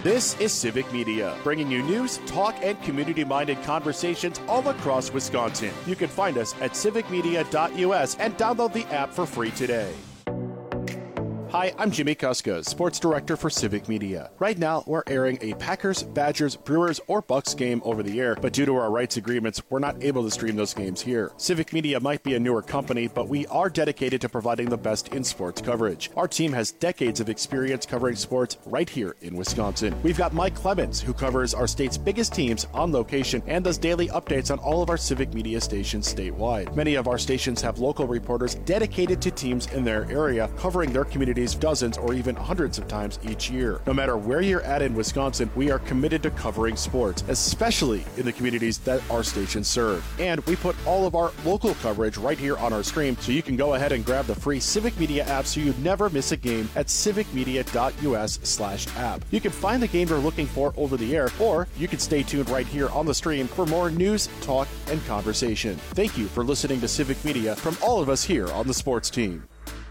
This is Civic Media, bringing you news, talk, and community-minded conversations all across Wisconsin. You can find us at civicmedia.us and download the app for free today. Hi, I'm Jimmy Kuska, Sports Director for Civic Media. Right now, we're airing a Packers, Badgers, Brewers, or Bucks game over the air, but due to our rights agreements, we're not able to stream those games here. Civic Media might be a newer company, but we are dedicated to providing the best in sports coverage. Our team has decades of experience covering sports right here in Wisconsin. We've got Mike Clemens, who covers our state's biggest teams on location and does daily updates on all of our Civic Media stations statewide. Many of our stations have local reporters dedicated to teams in their area, covering their communities dozens or even hundreds of times each year. No matter where you're at in Wisconsin, we are committed to covering sports, especially in the communities that our stations serve. And we put all of our local coverage right here on our stream, so you can go ahead and grab the free Civic Media app so you never miss a game at civicmedia.us/app. You can find the game you're looking for over the air, or you can stay tuned right here on the stream for more news, talk, and conversation. Thank you for listening to Civic Media from all of us here on the sports team.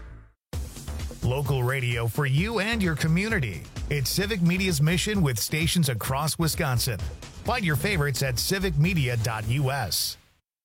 Local radio for you and your community. It's Civic Media's mission with stations across Wisconsin. Find your favorites at civicmedia.us.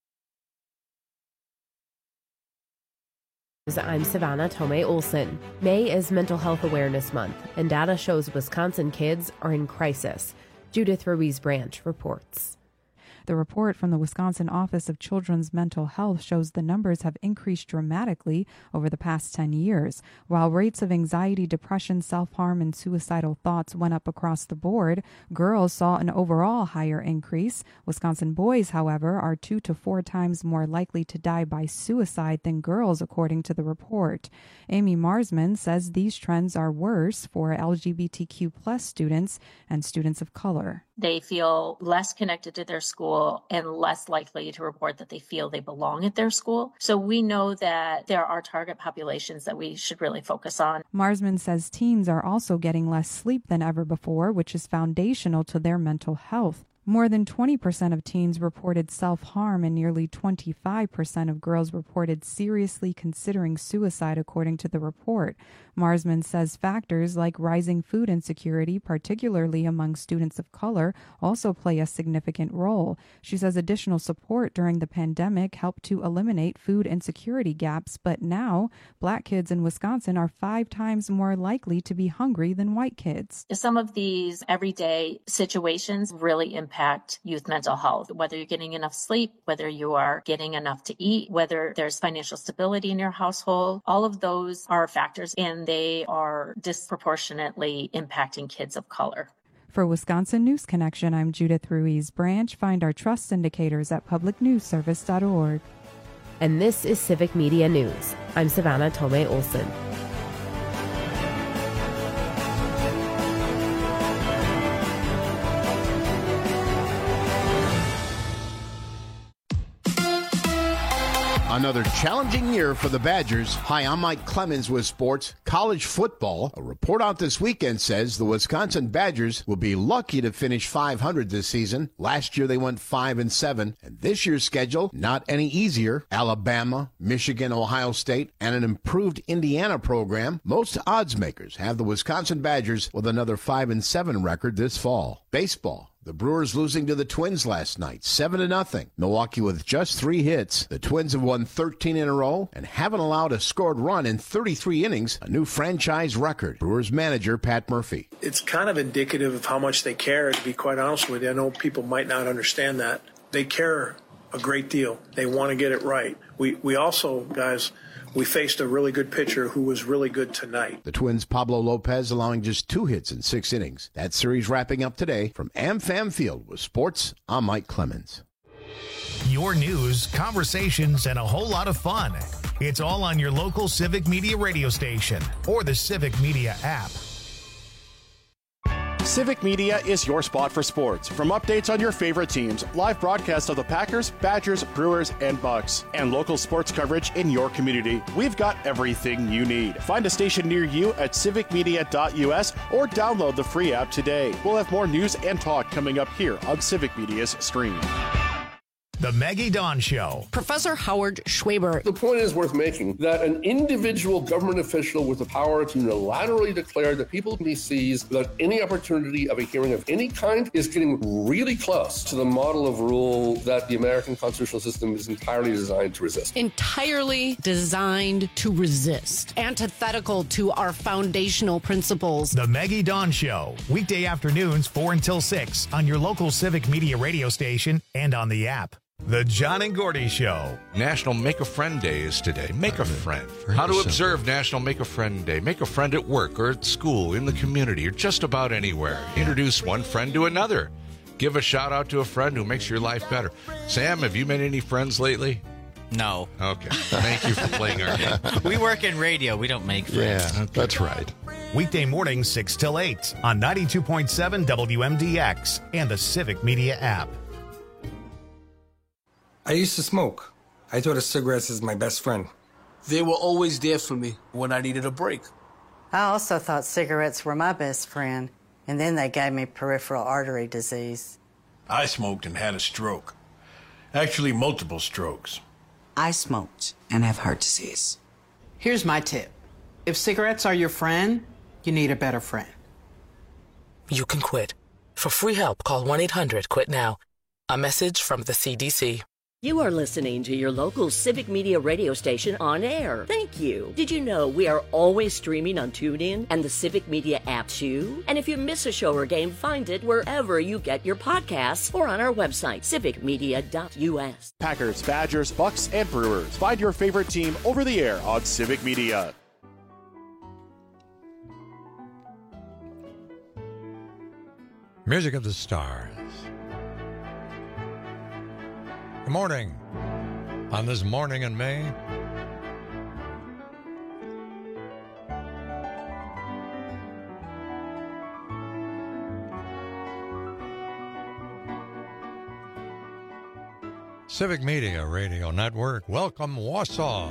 I'm Savannah Tomei Olson. May is Mental Health Awareness Month, and data shows Wisconsin kids are in crisis. Judith Ruiz Branch reports. The report from the Wisconsin Office of Children's Mental Health shows the numbers have increased dramatically over the past 10 years. While rates of anxiety, depression, self-harm, and suicidal thoughts went up across the board, girls saw an overall higher increase. Wisconsin boys, however, are 2 to 4 times more likely to die by suicide than girls, according to the report. Amy Marsman says these trends are worse for LGBTQ plus students and students of color. They feel less connected to their school and less likely to report that they feel they belong at their school. So we know that there are target populations that we should really focus on. Marsman says teens are also getting less sleep than ever before, which is foundational to their mental health. More than 20% of teens reported self-harm and nearly 25% of girls reported seriously considering suicide, according to the report. Marsman says factors like rising food insecurity, particularly among students of color, also play a significant role. She says additional support during the pandemic helped to eliminate food insecurity gaps, but now Black kids in Wisconsin are 5 times more likely to be hungry than white kids. Some of these everyday situations really impact youth mental health, whether you're getting enough sleep, whether you are getting enough to eat, whether there's financial stability in your household. All of those are factors, and they are disproportionately impacting kids of color. For Wisconsin News Connection, I'm Judith Ruiz Branch. Find our trust indicators at publicnewsservice.org. And this is Civic Media News. I'm Savannah Tomei Olson. Another challenging year for the Badgers. Hi, I'm Mike Clemens with sports. College football. A report out this weekend says the Wisconsin Badgers will be lucky to finish 500 this season. Last year they went 5-7, and this year's schedule not any easier. Alabama, Michigan, Ohio State, and an improved Indiana program. Most odds makers have the Wisconsin Badgers with another 5-7 record this fall. Baseball. The Brewers losing to the Twins last night, 7-0. Milwaukee with just 3 hits. The Twins have won 13 in a row and haven't allowed a scored run in 33 innings, a new franchise record. Brewers manager Pat Murphy. It's kind of indicative of how much they care, to be quite honest with you. I know people might not understand that. They care a great deal. They want to get it right. We also, guys, we faced a really good pitcher who was really good tonight. The Twins' Pablo Lopez allowing just 2 hits in 6 innings. That series wrapping up today. From AmFam Field with sports, I'm Mike Clemens. Your news, conversations, and a whole lot of fun. It's all on your local Civic Media radio station or the Civic Media app. Civic Media is your spot for sports. From updates on your favorite teams, live broadcasts of the Packers, Badgers, Brewers, and Bucks, and local sports coverage in your community, we've got everything you need. Find a station near you at civicmedia.us or download the free app today. We'll have more news and talk coming up here on Civic Media's stream. The Maggie Dawn Show. Professor Howard Schwaber. The point is worth making that an individual government official with the power to unilaterally declare that people can be seized without any opportunity of a hearing of any kind is getting really close to the model of rule that the American constitutional system is entirely designed to resist. Entirely designed to resist. Antithetical to our foundational principles. The Maggie Dawn Show. Weekday afternoons 4 until 6 on your local Civic Media radio station and on the app. The John and Gordy Show. National Make a Friend Day is today. Make a friend. How to observe National Make a Friend Day. Make a friend at work or at school, in the community, or just about anywhere. Introduce one friend to another. Give a shout out to a friend who makes your life better. Sam, have you made any friends lately? No. Okay. Thank you for playing our game. We work in radio. We don't make friends. Yeah, that's right. Weekday mornings 6 till 8 on 92.7 WMDX and the Civic Media app. I used to smoke. I thought of cigarettes as my best friend. They were always there for me when I needed a break. I also thought cigarettes were my best friend, and then they gave me peripheral artery disease. I smoked and had a stroke. Actually, multiple strokes. I smoked and have heart disease. Here's my tip. If cigarettes are your friend, you need a better friend. You can quit. For free help, call 1-800-QUIT-NOW. A message from the CDC. You are listening to your local Civic Media radio station on air. Thank you. Did you know we are always streaming on TuneIn and the Civic Media app too? And if you miss a show or game, find it wherever you get your podcasts or on our website, civicmedia.us. Packers, Badgers, Bucks, and Brewers. Find your favorite team over the air on Civic Media. Music of the Stars. Good morning. On this morning in May, Civic Media Radio Network. Welcome, Wausau.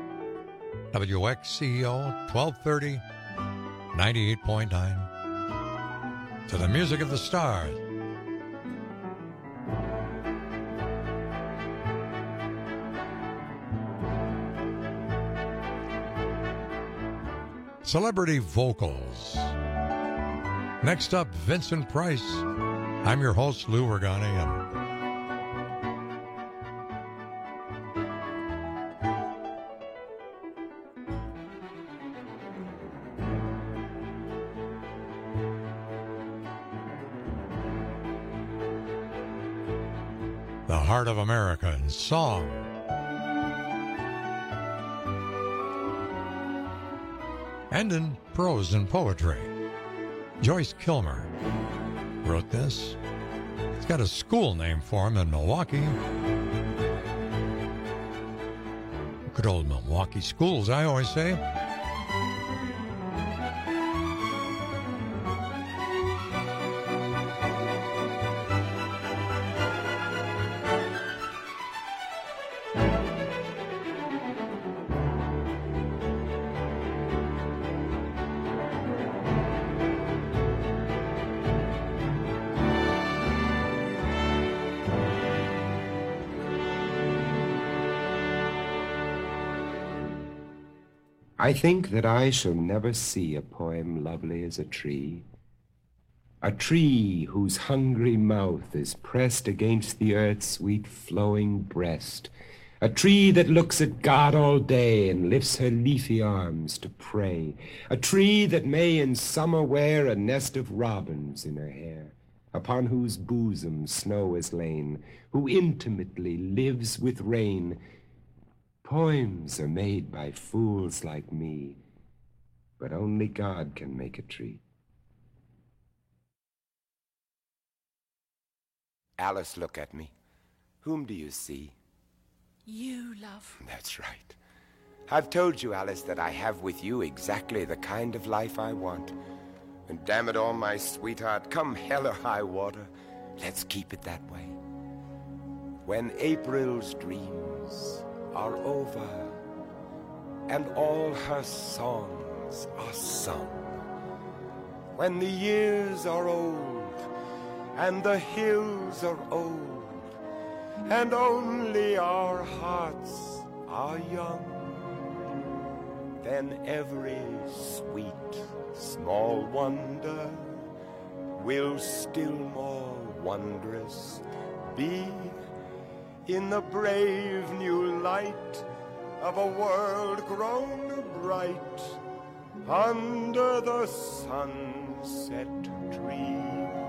WXCO 1230, 98.9. To the Music of the Stars. Celebrity vocals. Next up, Vincent Price. I'm your host, Lou Regani, and the Heart of America in song. And in prose and poetry. Joyce Kilmer wrote this. It's got a school name for him in Milwaukee. Good old Milwaukee schools, I always say. I think that I shall never see a poem lovely as a tree whose hungry mouth is pressed against the earth's sweet flowing breast, a tree that looks at God all day and lifts her leafy arms to pray, a tree that may in summer wear a nest of robins in her hair, upon whose bosom snow is lain, who intimately lives with rain. Poems are made by fools like me, but only God can make a tree. Alice, look at me. Whom do you see? You, love. That's right. I've told you, Alice, that I have with you exactly the kind of life I want. And damn it all, my sweetheart, come hell or high water, let's keep it that way. When April's dreams are over, and all her songs are sung. When the years are old, and the hills are old, and only our hearts are young, then every sweet small wonder will still more wondrous be in the brave new light of a world grown bright under the sunset tree.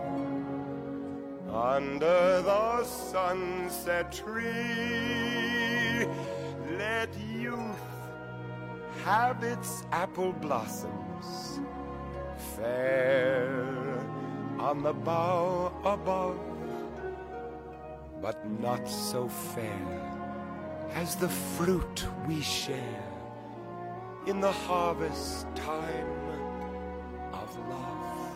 Under the sunset tree, let youth have its apple blossoms, fair on the bough above, but not so fair as the fruit we share in the harvest time of love.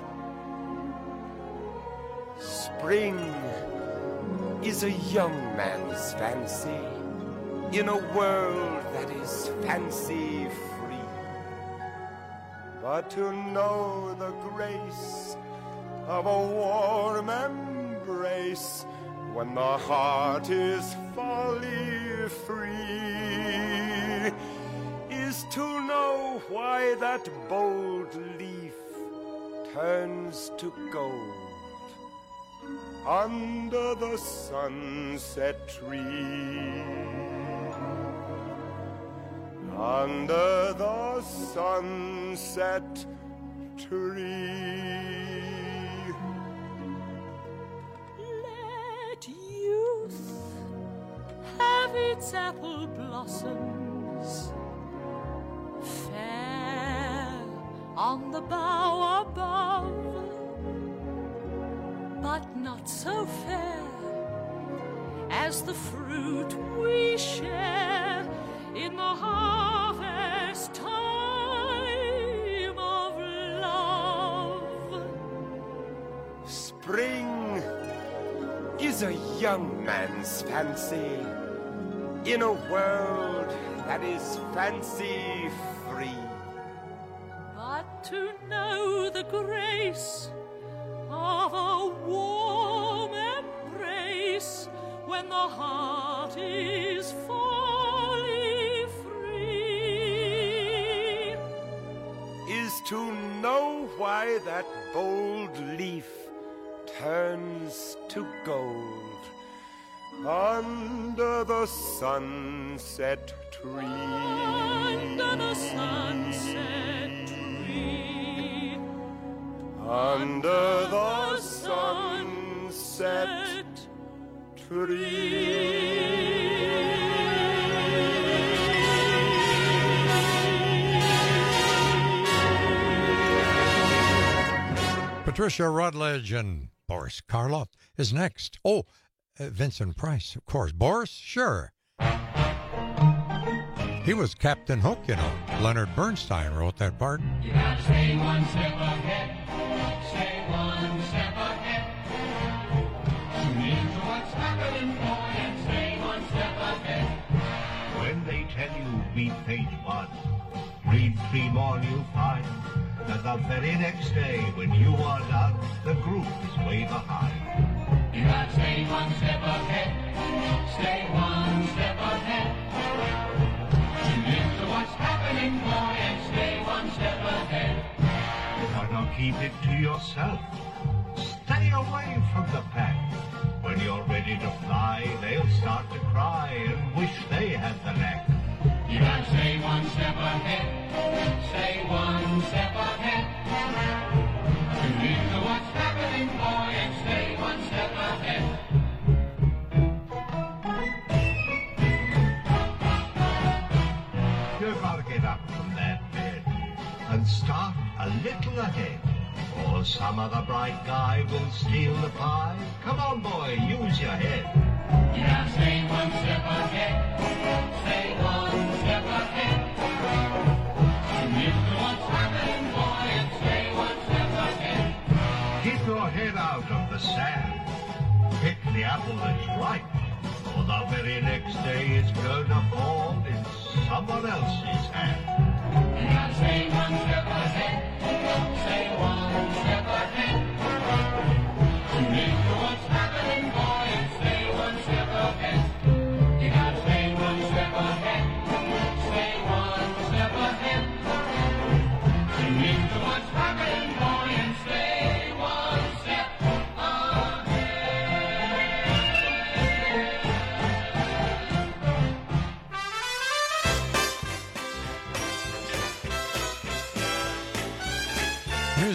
Spring is a young man's fancy in a world that is fancy-free. But to know the grace of a warm embrace when the heart is folly-free is to know why that bold leaf turns to gold under the sunset tree. Under the sunset tree. Let youth have its apple blossoms, fair on the bough above, but not so fair as the fruit we share in the harvest time of love. Spring is a young man's fancy in a world that is fancy-free. But to know the grace of a warm embrace when the heart is folly-free is to know why that bold leaf turns to gold under the sunset tree. Under the sunset tree. Under the sunset tree. Patricia Routledge and Boris Karloff is next. Oh, Vincent Price, of course. Boris? Sure. He was Captain Hook, you know. Leonard Bernstein wrote that part. You gotta stay one step ahead. Stay one step ahead. Tune into what's happening, boy, and stay one step ahead. When they tell you read page 1, read 3 more and you'll find that the very next day when you are done, the group is way behind. You gotta stay one step ahead. Stay one step ahead. Tune into what's happening, boy, and stay one step ahead. Why not keep it to yourself? Stay away from the pack. When you're ready to fly, they'll start to cry and wish they had the knack. You gotta stay one step ahead. Stay one step ahead. Tune into what's happening, boy, and stay one step ahead. You've got to get up from that bed and start a little ahead, or some other bright guy will steal the pie. Come on, boy, use your head. You gotta stay one step ahead. Stay one step ahead. Tune into what's happening, boy, and stay one step ahead. Keep your head out of the sand. Pick the apple that's ripe, or the very next day it's going to fall in someone else's hand. You gotta stay one step ahead. Stay one step ahead. Tune into what's happening, boy, and stay one step ahead.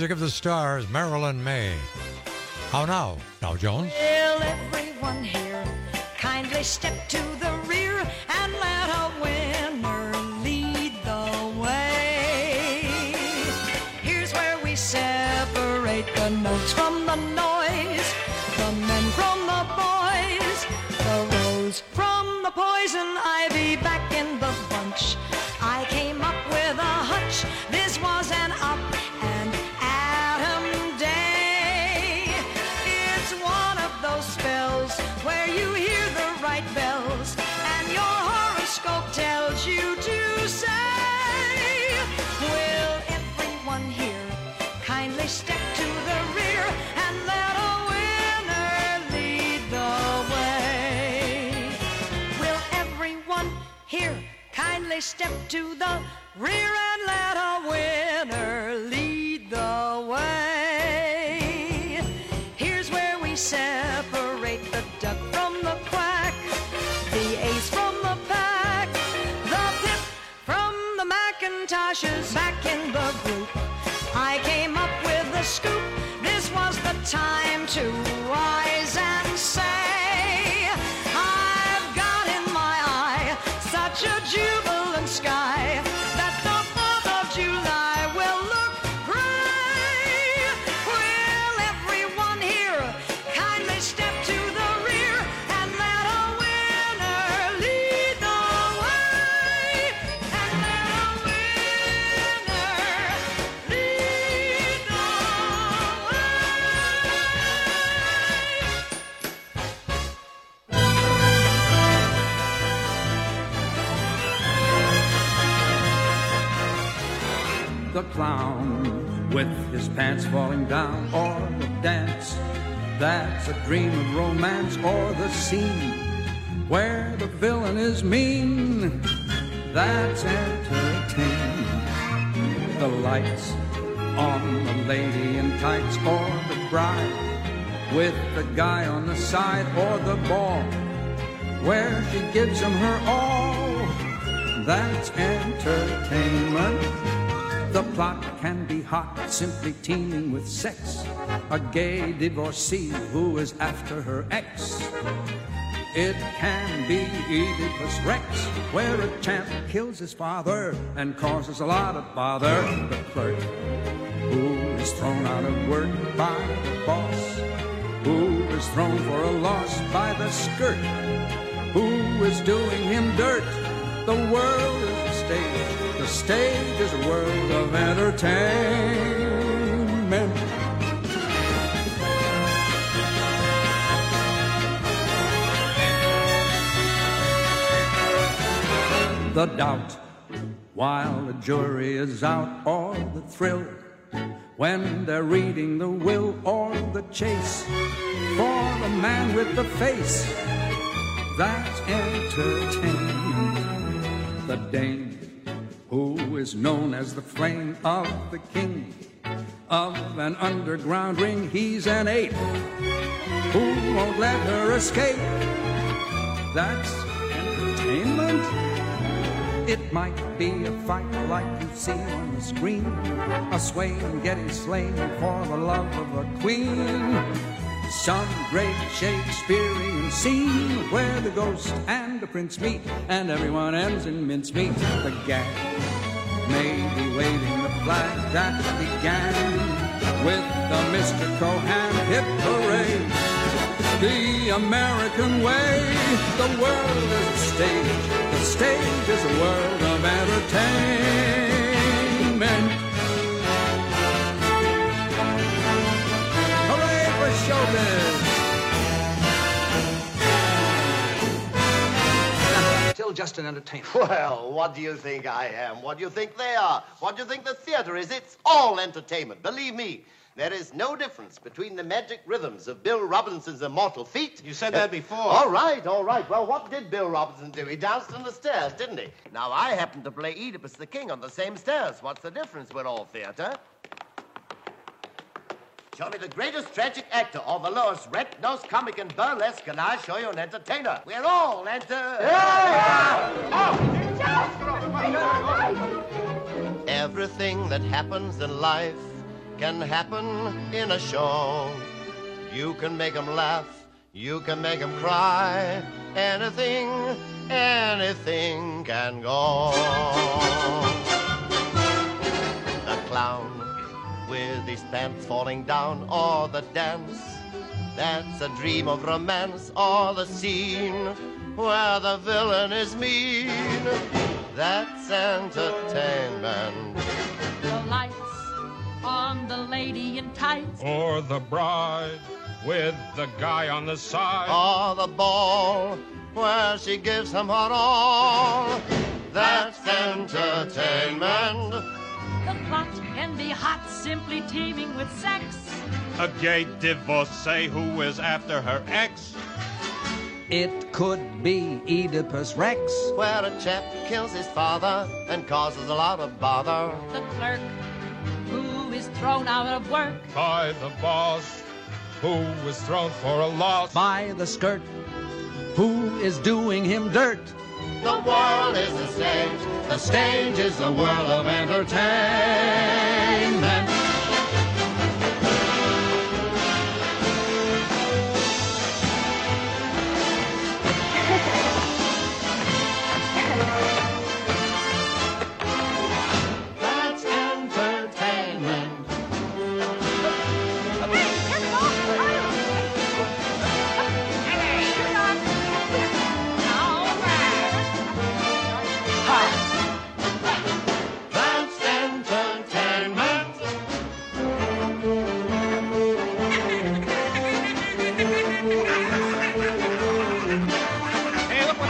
music of the stars, Marilyn May. How now, Dow Jones? Will everyone here kindly step to the rear and let a winner lead the way? Here's where we separate the notes from the noise, the men from the boys, the rose from the poison ivy. Back in the bunch, I came up with a hunch. This was an up and atom day. It's one of those spells where you hear the right bells and your horoscope tells you to say, will everyone here kindly step to the rear and let a winner lead the way? Will everyone here kindly step to the rear and let a winner lead the way? Here's where we separate the duck from the quack, the ace from the pack, the pip from the Macintoshes. Back in the group, I came up with the scoop. This was the time to rise and say, I've got in my eye such a jubilant sky that the 4th of July will look gray. Will everyone here kindly step to the rear and let a winner lead the way? And let a winner lead the The clown with his pants falling down, or the dance that's a dream of romance, or the scene where the villain is mean, that's entertainment. The lights on the lady in tights, or the bride with the guy on the side, or the ball where she gives him her all, that's entertainment. The plot can be hot, simply teeming with sex. A gay divorcee who is after her ex. It can be Oedipus Rex, where a champ kills his father and causes a lot of bother. The clerk who is thrown out of work by the boss, who is thrown for a loss by the skirt, who is doing him dirt. The world is a stage. The stage is a world of entertainment. The doubt while the jury is out, or the thrill when they're reading the will, or the chase for the man with the face, that's entertainment. The dame who is known as the flame of the king of an underground ring, he's an ape who won't let her escape, that's entertainment. It might be a fight like you see on the screen, a swain getting slain for the love of a queen, some great Shakespearean scene where the ghost and the prince meet and everyone ends in mincemeat. The gang may be waving the flag that began with the Mr. Cohan hit parade. The American way, the world is a stage. The stage is a world of entertainment. Hooray for showbiz! Still just an entertainment. Well, what do you think I am? What do you think they are? What do you think the theater is? It's all entertainment. Believe me, there is no difference between the magic rhythms of Bill Robinson's immortal feet. You said that before. All right. Well, what did Bill Robinson do? He danced on the stairs, didn't he? Now, I happen to play Oedipus the King on the same stairs. What's the difference? We're all theater. Show me the greatest tragic actor or the lowest wreck, nose comic and burlesque, and I'll show you an entertainer. We're all Everything that happens in life can happen in a show. You can make 'em laugh, you can make 'em cry. Anything, anything can go. The clown with his pants falling down, or the dance that's a dream of romance, or the scene where the villain is mean, that's entertainment. The lights on the lady in tights, or the bride with the guy on the side, or the ball where she gives him her all, that's entertainment. the plot can be hot, simply teeming with sex. a gay divorcee who is after her ex. It could be Oedipus Rex, where a chap kills his father and causes a lot of bother. The clerk who is thrown out of work by the boss who was thrown for a loss, by the skirt who is doing him dirt. The world is the stage is the world of entertainment. That's entertainment. That's entertainment. Hey, look what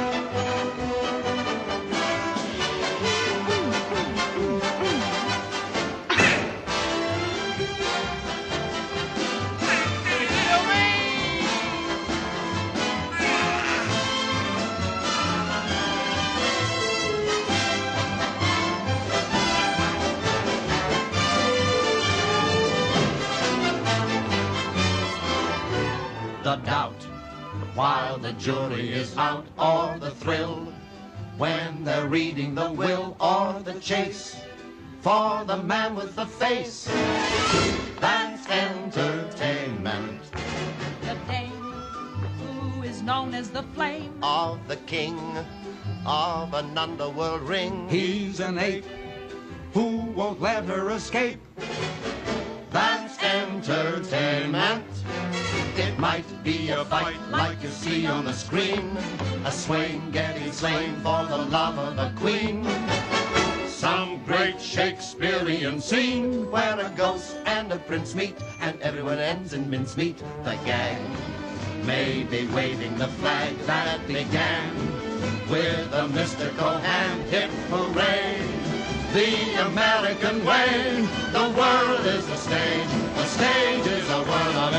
The doubt while the jury is out, or the thrill when they're reading the will, or the chase for the man with the face. That's entertainment. The dame who is known as the flame Of the king of an underworld ring. He's an ape who won't let her escape. That's entertainment. It might be a fight like you see on the screen, a swain getting slain for the love of a queen. Some great Shakespearean scene where a ghost and a prince meet and everyone ends in mincemeat. The gang may be waving the flag that began with a mystical hand hip hooray. The American way, the world is the stage is a world of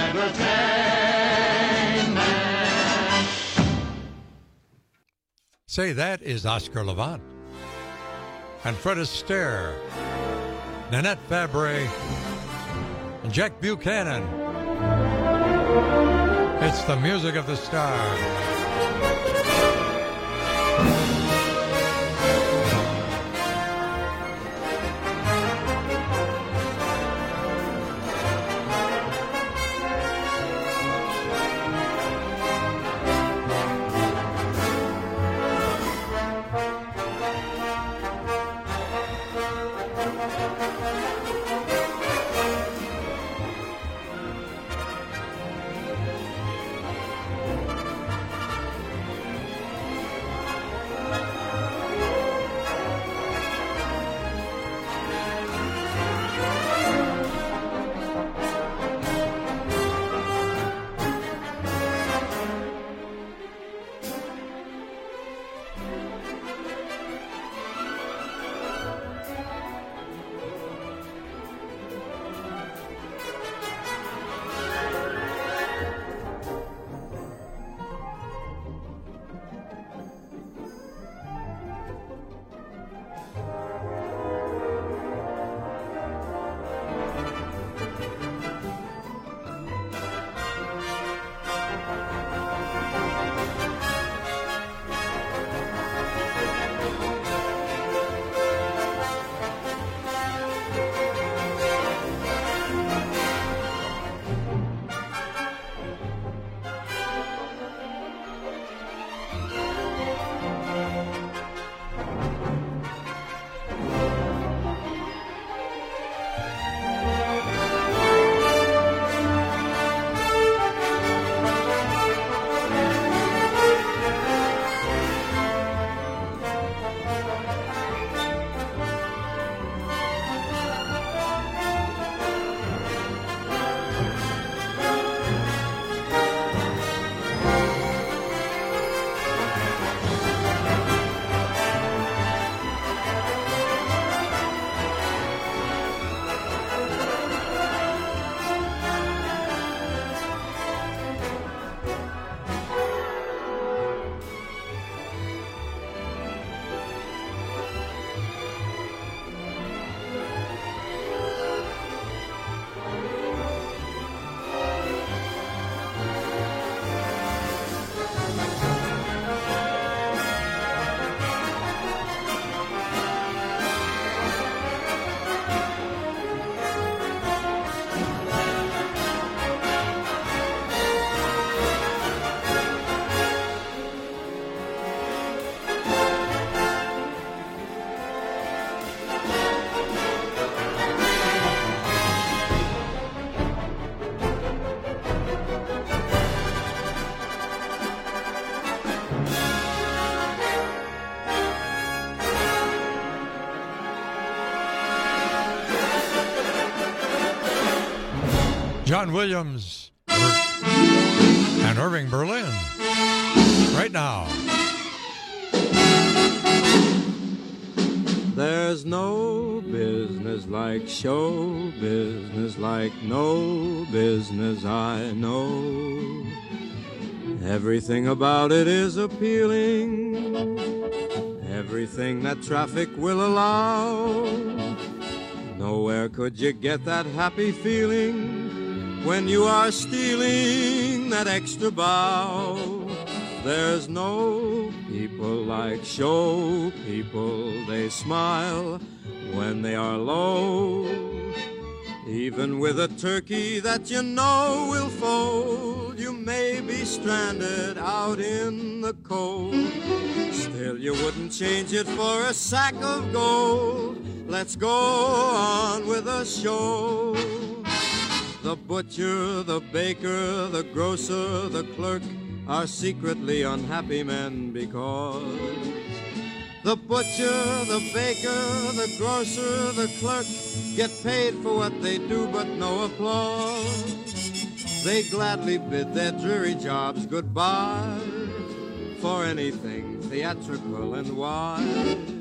entertainment. Say that is Oscar Levant and Fred Astaire, Nanette Fabray, and Jack Buchanan. It's the music of the stars. John Williams and Irving Berlin. Right now. There's no business like show business, like no business I know. Everything about it is appealing, everything that traffic will allow. Nowhere could you get that happy feeling when you are stealing that extra bow. There's no people like show people, they smile when they are low. Even with a turkey that you know will fold, you may be stranded out in the cold. Still you wouldn't change it for a sack of gold. Let's go on with the show. The butcher, the baker, the grocer, the clerk are secretly unhappy men because the butcher, the baker, the grocer, the clerk get paid for what they do but no applause. They gladly bid their dreary jobs goodbye for anything theatrical and wide.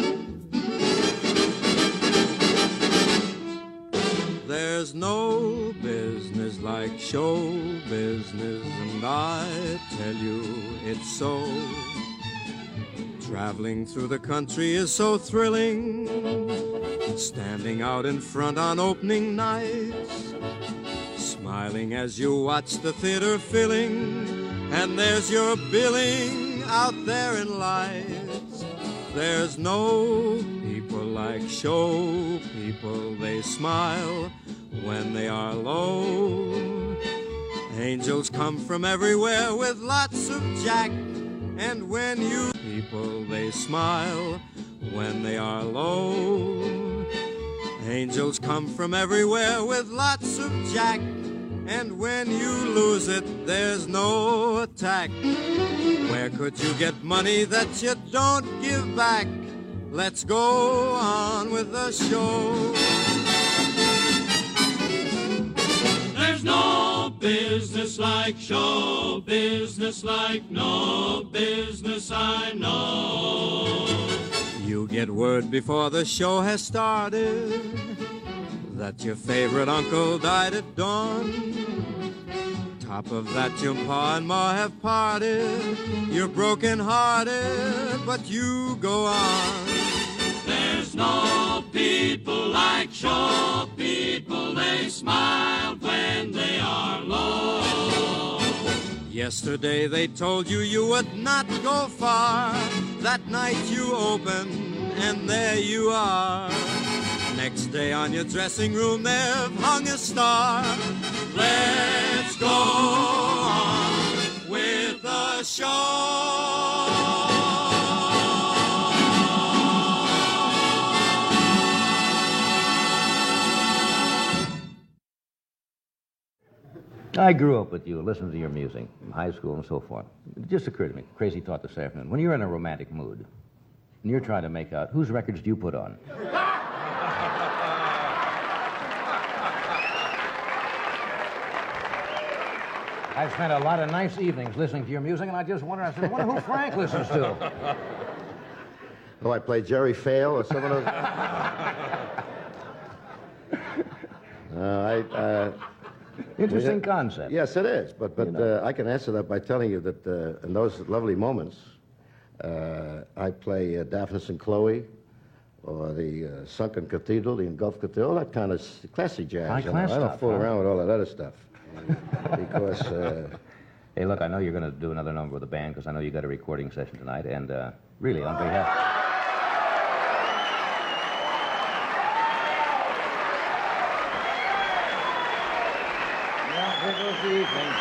There's no business like show business, and I tell you it's so. Traveling through the country is so thrilling, standing out in front on opening nights, smiling as you watch the theater filling, and there's your billing out there in lights. There's no people like show people, they smile when they are low. Angels come from everywhere with lots of jack, and when you people, they smile when they are low. Angels come from everywhere with lots of jack, and when you lose it, there's no attack. Where could you get money that you don't give back? Let's go on with the show. There's no business like show business, like no business I know. You get word before the show has started that your favorite uncle died at dawn. Top of that, your pa and ma have parted. You're broken hearted, but you go on. There's no people like show people, they smile when they are low. Yesterday they told you you would not go far. That night you open, and there you are. Next day on your dressing room they've hung a star. Let's go on with the show. I grew up with you, listened to your music, high school and so forth. It just occurred to me, crazy thought this afternoon. When you're in a romantic mood, and you're trying to make out, whose records do you put on? I've spent a lot of nice evenings listening to your music, and I just wonder who Frank listens to. Oh, I play Jerry Fail or some of those. Interesting concept. Yes, it is. But you know. I can answer that by telling you that in those lovely moments, I play Daphnis and Chloe, or the Sunken Cathedral, the Engulfed Cathedral, all that kind of classy jazz. High class I don't fool around with all that other stuff. Because... Hey, look, I know you're going to do another number with the band, because I know you got a recording session tonight, and really, on behalf... Here goes the evening.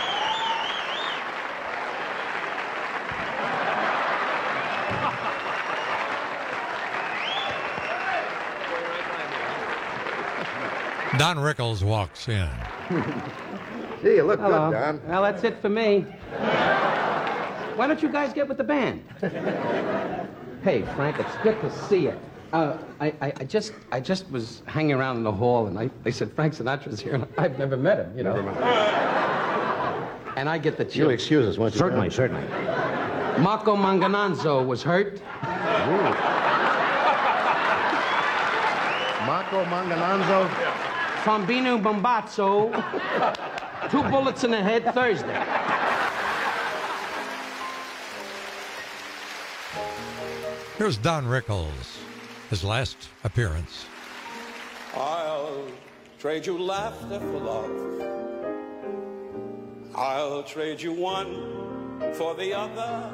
Don Rickles walks in. Gee, you look Hello. good, Don. Well, that's it for me. Why don't you guys get with the band? Hey, Frank, it's good to see you. I just was hanging around in the hall, and they said Frank Sinatra's here, and I've never met him, you know. And I get the chills. You'll excuse us, won't you? Certainly. Marco Mangananzo was hurt. Marco Mangananzo. Trombino Bombazzo. 2 bullets in the head Thursday. Here's Don Rickles, his last appearance. I'll trade you laughter for love. I'll trade you one for the other.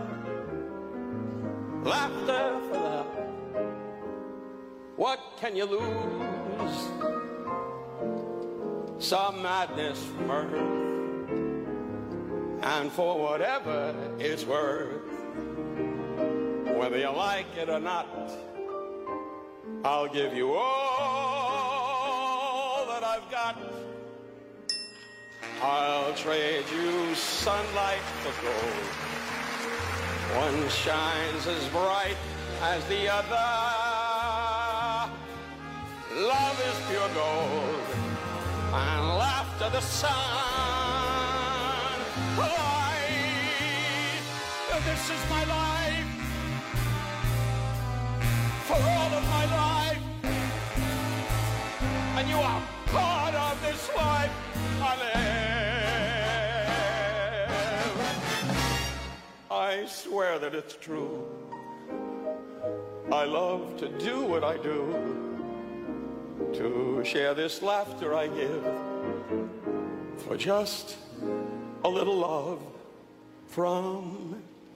Laughter for love. What can you lose? Some madness for mirth. And for whatever it's worth, whether you like it or not, I'll give you all that I've got. I'll trade you sunlight for gold. One shines as bright as the other. Love is pure gold, and laughter the sun. Life, this is my life. For all of my life, and you are part of this life I live. I swear that it's true. I love to do what I do, to share this laughter I give, for just a little love from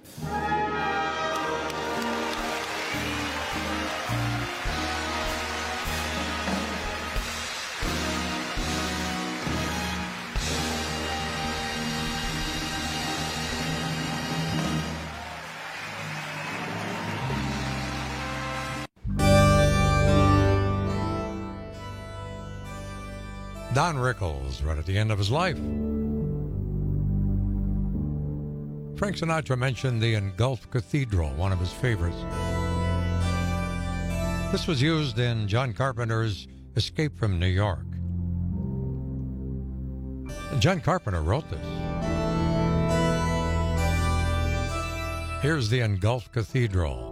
Don Rickles, right at the end of his life. Frank Sinatra mentioned the Engulfed Cathedral, one of his favorites. This was used in John Carpenter's Escape from New York. John Carpenter wrote this. Here's the Engulfed Cathedral.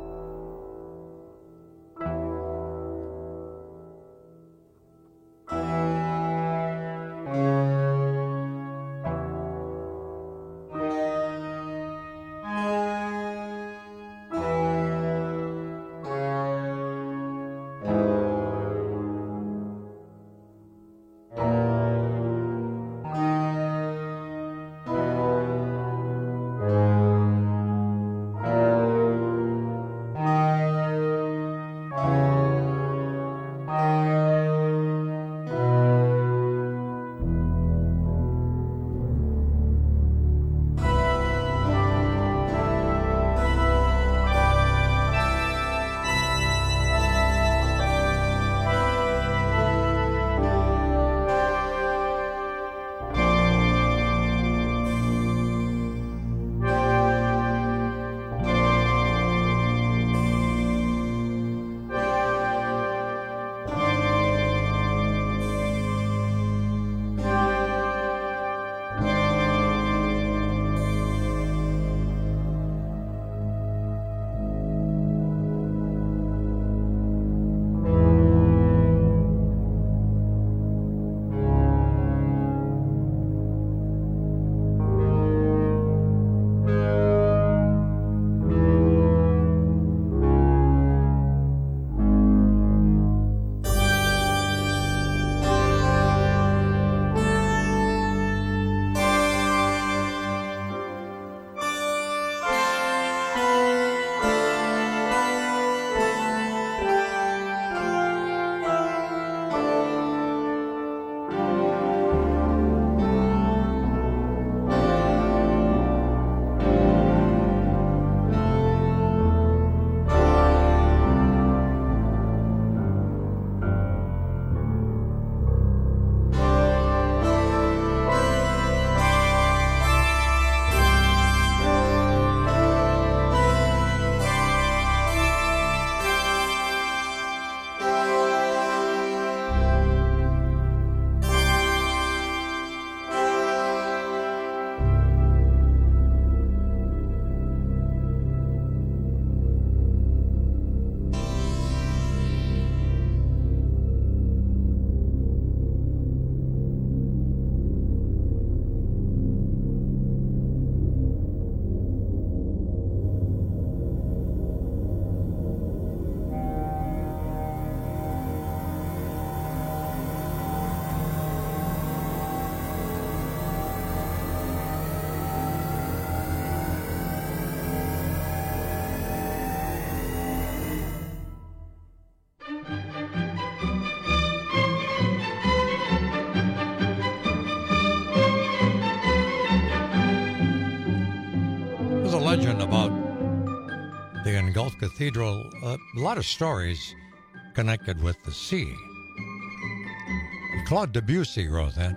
legend about the engulfed cathedral, a lot of stories connected with the sea. Claude Debussy wrote that.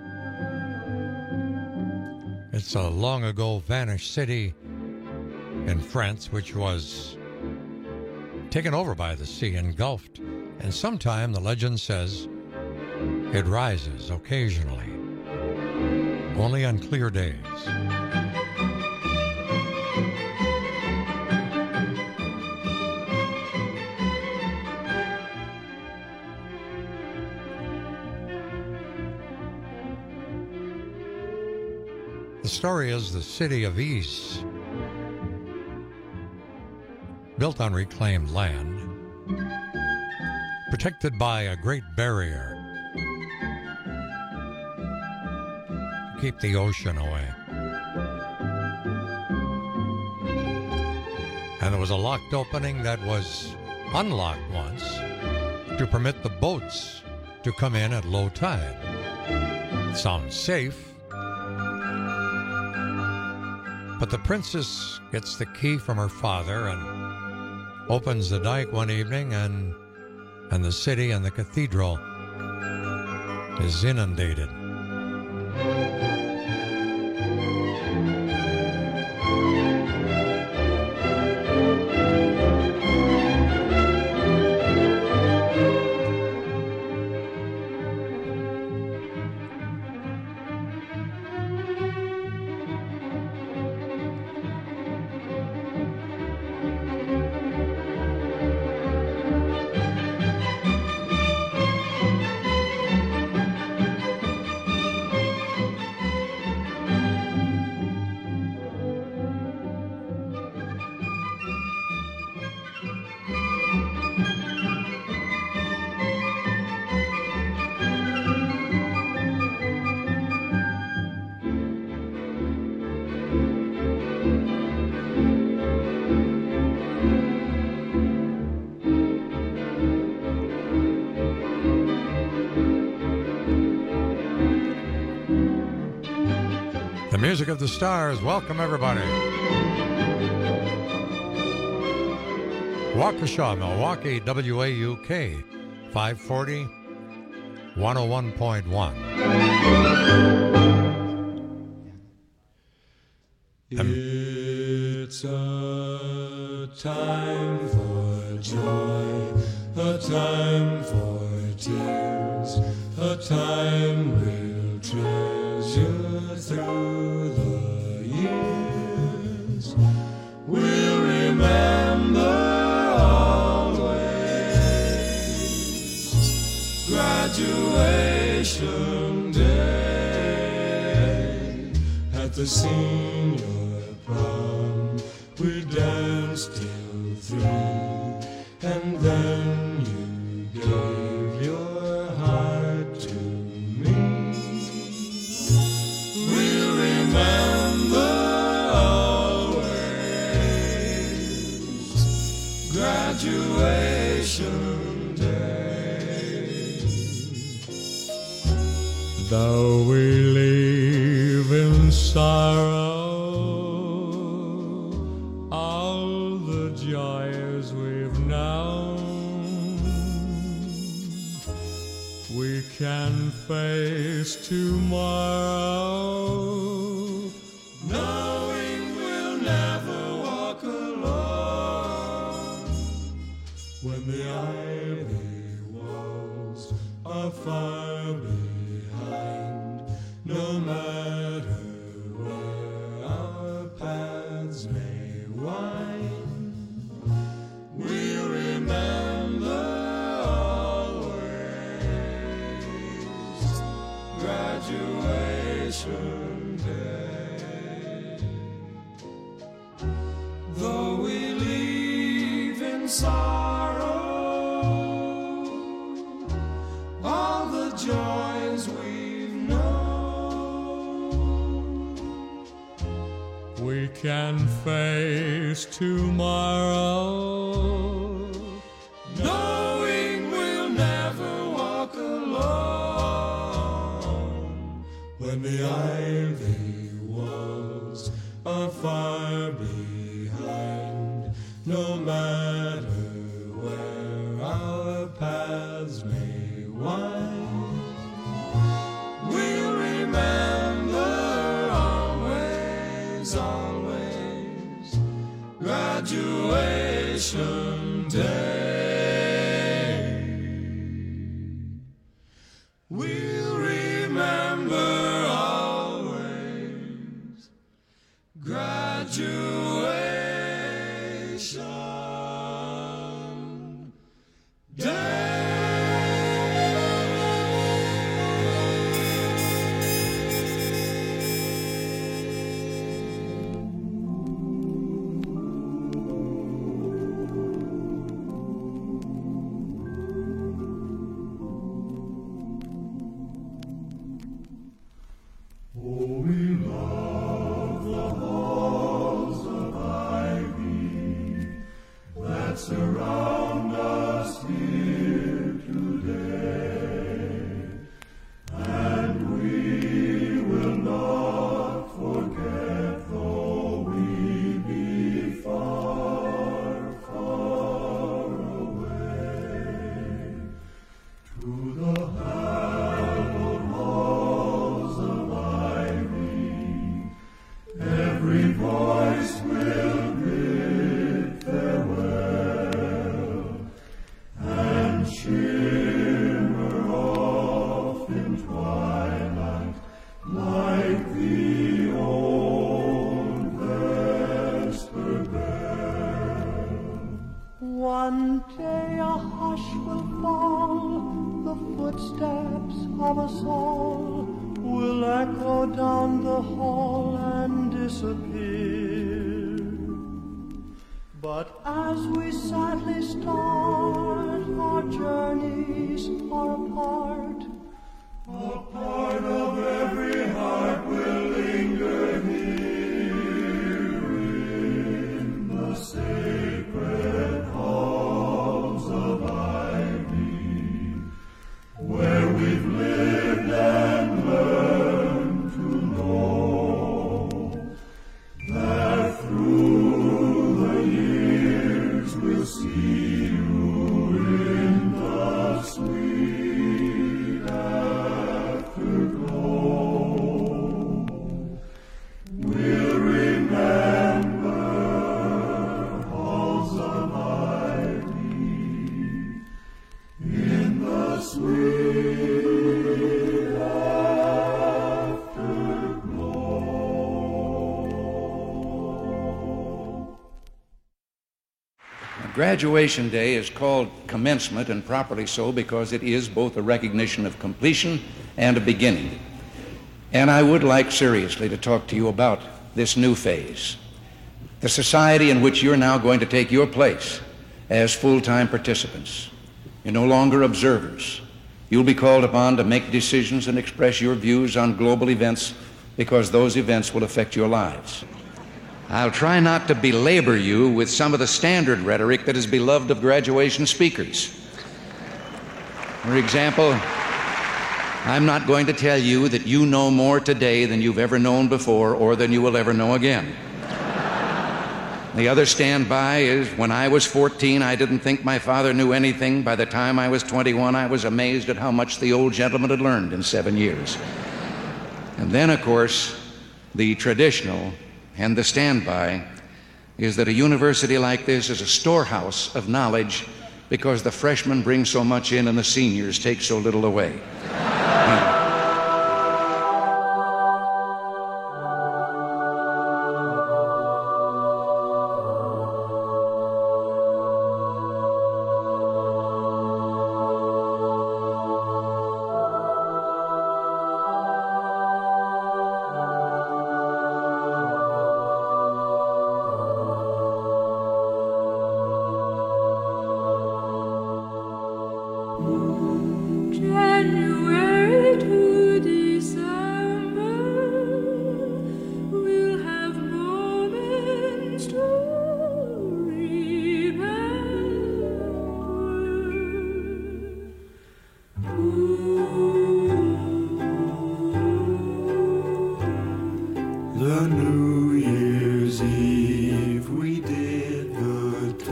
It's a long ago vanished city in France which was taken over by the sea, engulfed, and sometime, the legend says, it rises occasionally, only on clear days. The story is the city of Ys, built on reclaimed land, protected by a great barrier to keep the ocean away. And there was a locked opening that was unlocked once to permit the boats to come in at low tide. It sounds safe, but the princess gets the key from her father and opens the dike one evening, and the city and the cathedral is inundated. Music of the Stars. Welcome, everybody. Waukesha, Milwaukee, WAUK, 540, 101.1. It's a time for joy, a time for tears, a time we'll treasure through the years. We'll remember always graduation day at the senior prom. We danced till 3, and then you gave your heart to me. We'll remember always graduation day. Though we live in sorrow, all the joys we've known, we can face tomorrow, knowing we'll never walk alone. When the ivy walls are far behind, no matter where our paths may wind, we'll remember always graduation day. Though we leave in sorrow all the joys we've known, we can face tomorrow, knowing we'll never walk alone. When the ivy walls are far behind, no matter where our paths may wind. We'll remember always, always graduation day. We'll remember always graduation day. Surround us here today, and we will not forget, though we be far, far away, to the hallowed halls of ivy. Every voice will bid farewell. Shimmer off in twilight like the old vesper bell. One day a hush will fall, the footsteps of us all will echo down the hall and disappear. But as we sadly start, our journeys are apart. A part of every heart will linger here in the sacred halls of ivy, where we've lived and learned to know that through the years we'll see you in the sweet afterglow. We'll remember halls of ivy in the sweet afterglow. Graduation Day is called commencement, and properly so, because it is both a recognition of completion and a beginning. And I would like seriously to talk to you about this new phase, the society in which you're now going to take your place as full-time participants. You're no longer observers. You'll be called upon to make decisions and express your views on global events, because those events will affect your lives. I'll try not to belabor you with some of the standard rhetoric that is beloved of graduation speakers. For example, I'm not going to tell you that you know more today than you've ever known before or than you will ever know again. The other standby is, when I was 14, I didn't think my father knew anything. By the time I was 21, I was amazed at how much the old gentleman had learned in 7 years. And then, of course, the traditional and the standby is that a university like this is a storehouse of knowledge, because the freshmen bring so much in and the seniors take so little away. January to December, we'll have moments to The New Year's Eve we did the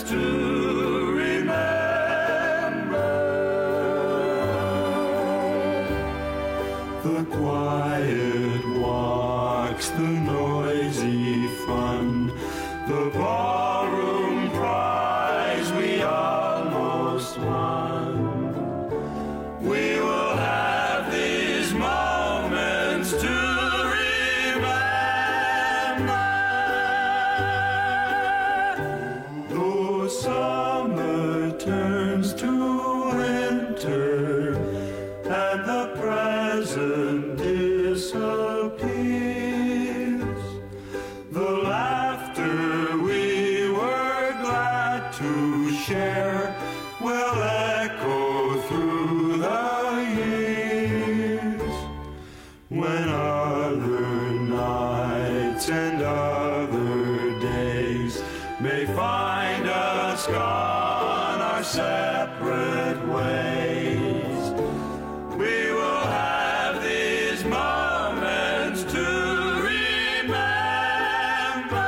moments to remember. The quiet walks, the noisy fun, the ballroom prize we almost won. We will have these moments to remember. Though summer turns to winter and the present disappears, the laughter we were glad to share will echo through the years. When other nights and other days may find us gone our separate ways, we will have these moments to remember.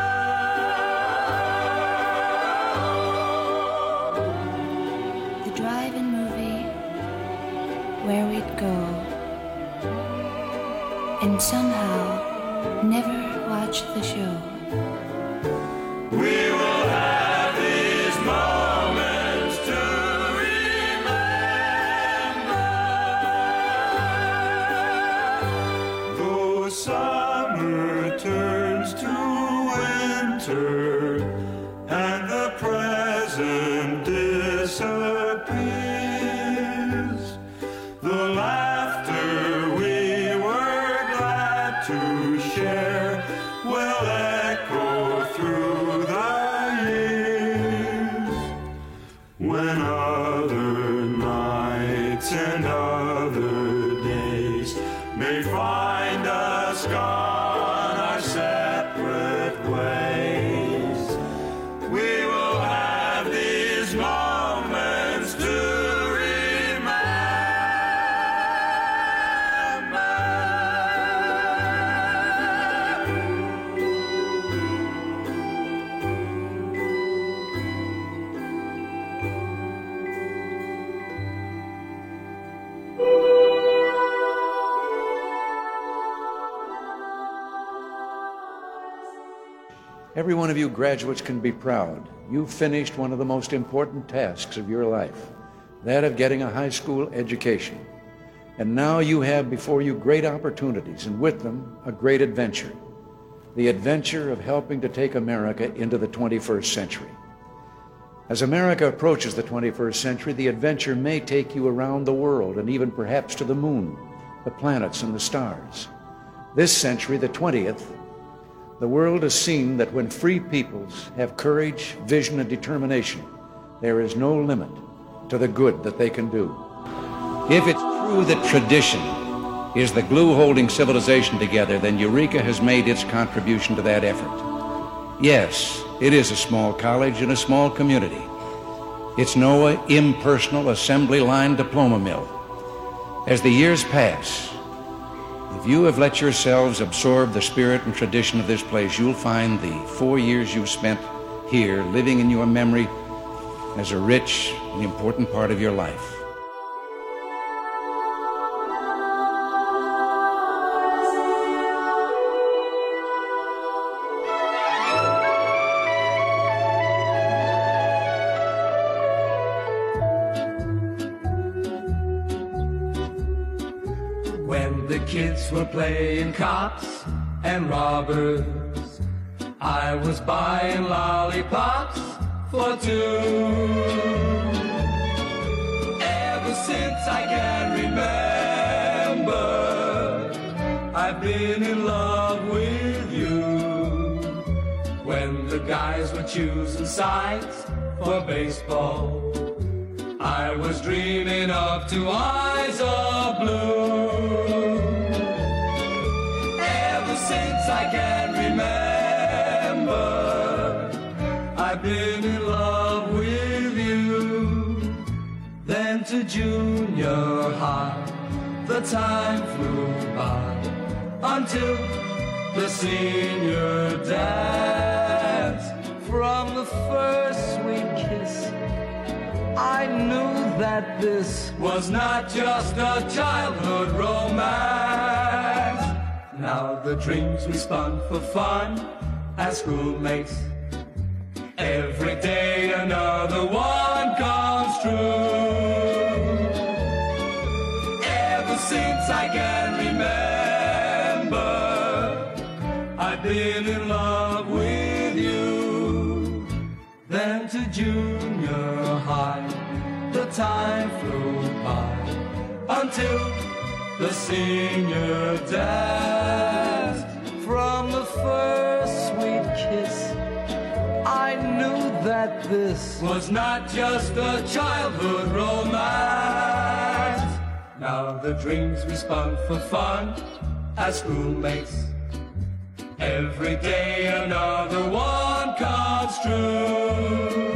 The drive-in movie, where we'd go, and somehow never watch the show. We will have these moments to remember. Though summer turns to winter and the present disappears, the laughter we were glad to share will echo through the years. When other nights and other days may find us gone our separate ways, we will have these moments to Every one of you graduates can be proud. You've finished one of the most important tasks of your life, that of getting a high school education. And now you have before you great opportunities, and with them a great adventure, the adventure of helping to take America into the 21st century. As America approaches the 21st century, the adventure may take you around the world and even perhaps to the moon, the planets, and the stars. This century, the 20th, the world has seen that when free peoples have courage, vision, and determination, there is no limit to the good that they can do. If it's true that tradition is the glue holding civilization together, then Eureka has made its contribution to that effort. Yes, it is a small college in a small community. It's no impersonal assembly line diploma mill. As the years pass, if you have let yourselves absorb the spirit and tradition of this place, you'll find the 4 years you've spent here living in your memory as a rich and important part of your life. When the kids were playing cops and robbers, I was buying lollipops for two. Ever since I can remember, I've been in love with you. When the guys were choosing sides for baseball, I was dreaming of 2 eyes of blue. Ever since I can remember, I've been in love with you. Then to junior high, the time flew by until the senior dance. From the first sweet kiss that this was not just a childhood romance. Now the dreams we spun for fun as schoolmates, every day another one comes true. Ever since I can remember, I've been in love with you. Then to junior high, the time flew by until the senior dance. From the first sweet kiss, I knew that this was not just a childhood romance. Now the dreams we spun for fun as schoolmates, every day another one comes true.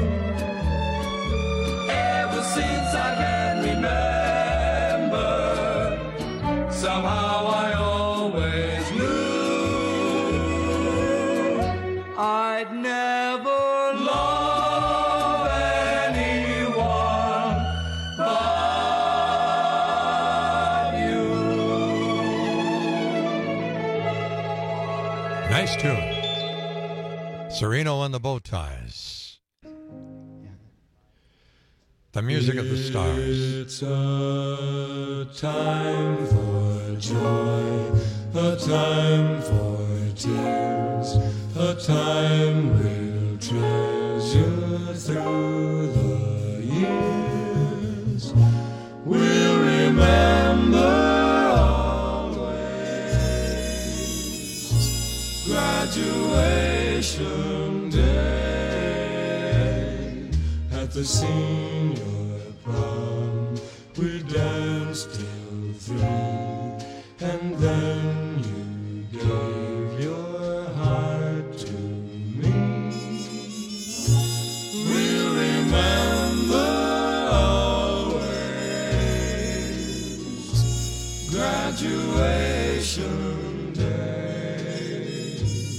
Ever since I can remember, somehow I always knew I'd never love anyone but you. Nice tune. Sereno and the Bowties. The music of the stars. It's a time for joy, a time for tears, a time we'll treasure through the years. We'll remember always graduation day at the senior prom. We danced till 3, and then you gave your heart to me. We'll remember always graduation day.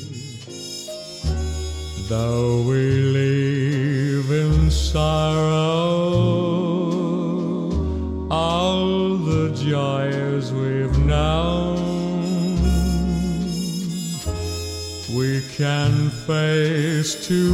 Though we leave in sorrow all the joys we've known, we can face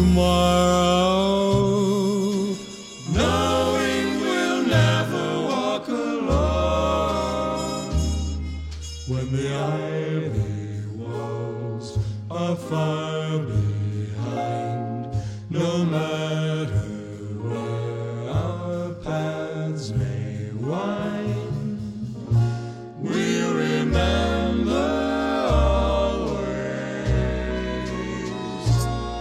tomorrow, knowing we'll never walk alone. When the ivy walls are far behind, no matter where our paths may wind, we'll remember always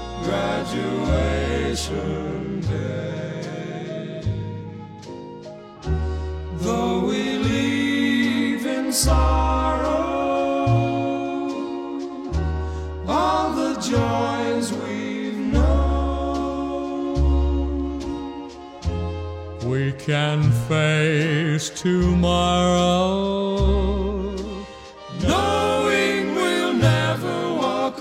graduation day. Though we leave in sorrow all the joys we've known, we can face tomorrow, knowing we'll never walk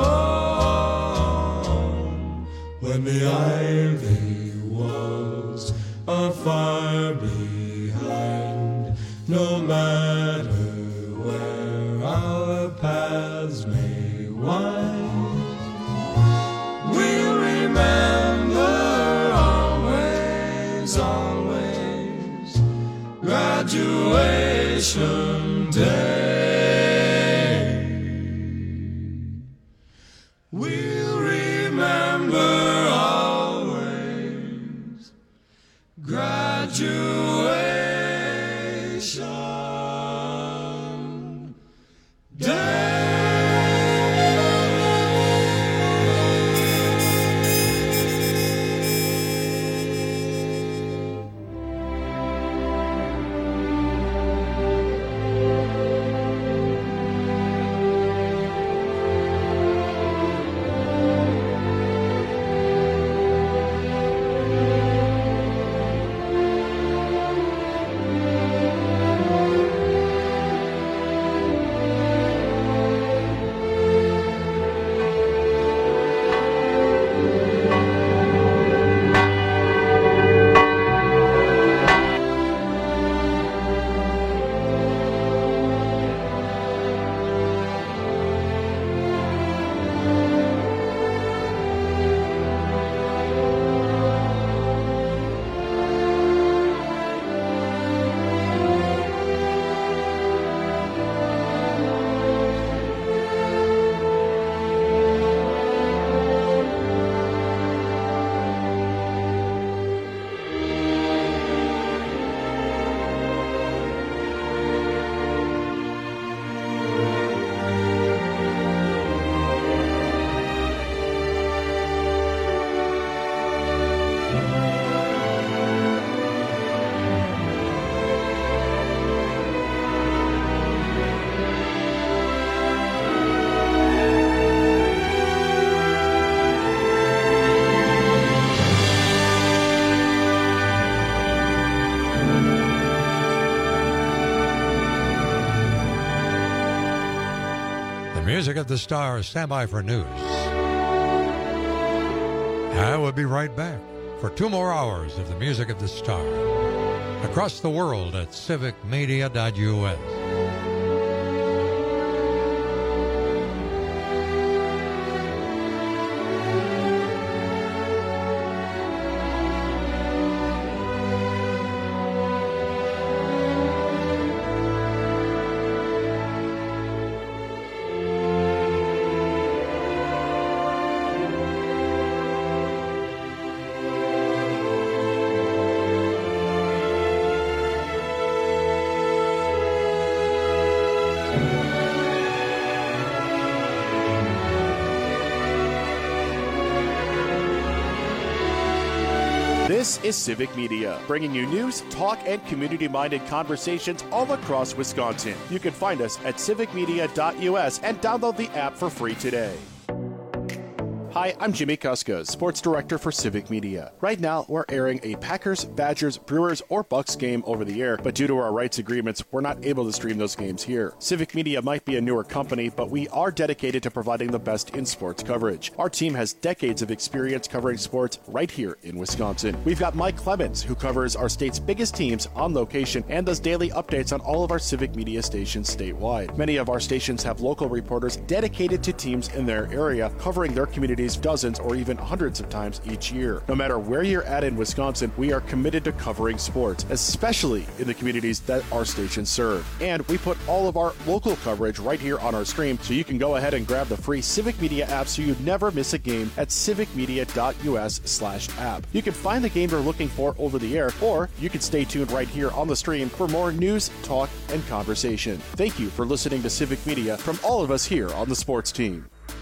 alone. When the ivy walls are far behind, no matter where our paths may wind, we'll remember always, always graduation day. We'll remember always graduation day. Music of the Stars. Stand by for news. I will be right back for 2 more hours of the Music of the Star across the world at civicmedia.us. This is Civic Media, bringing you news, talk, and community-minded conversations all across Wisconsin. You can find us at civicmedia.us and download the app for free today. Hi, I'm Jimmy Kuska, Sports Director for Civic Media. Right now, we're airing a Packers, Badgers, Brewers, or Bucks game over the air, but due to our rights agreements, we're not able to stream those games here. Civic Media might be a newer company, but we are dedicated to providing the best in sports coverage. Our team has decades of experience covering sports right here in Wisconsin. We've got Mike Clemens, who covers our state's biggest teams on location and does daily updates on all of our Civic Media stations statewide. Many of our stations have local reporters dedicated to teams in their area, covering their communities dozens or even hundreds of times each year. No matter where you're at in Wisconsin, we are committed to covering sports, especially in the communities that our stations serve. And we put all of our local coverage right here on our stream, so you can go ahead and grab the free Civic Media app so you never miss a game at civicmedia.us/app. You can find the game you're looking for over the air, or you can stay tuned right here on the stream for more news, talk, and conversation. Thank you for listening to Civic Media from all of us here on the sports team.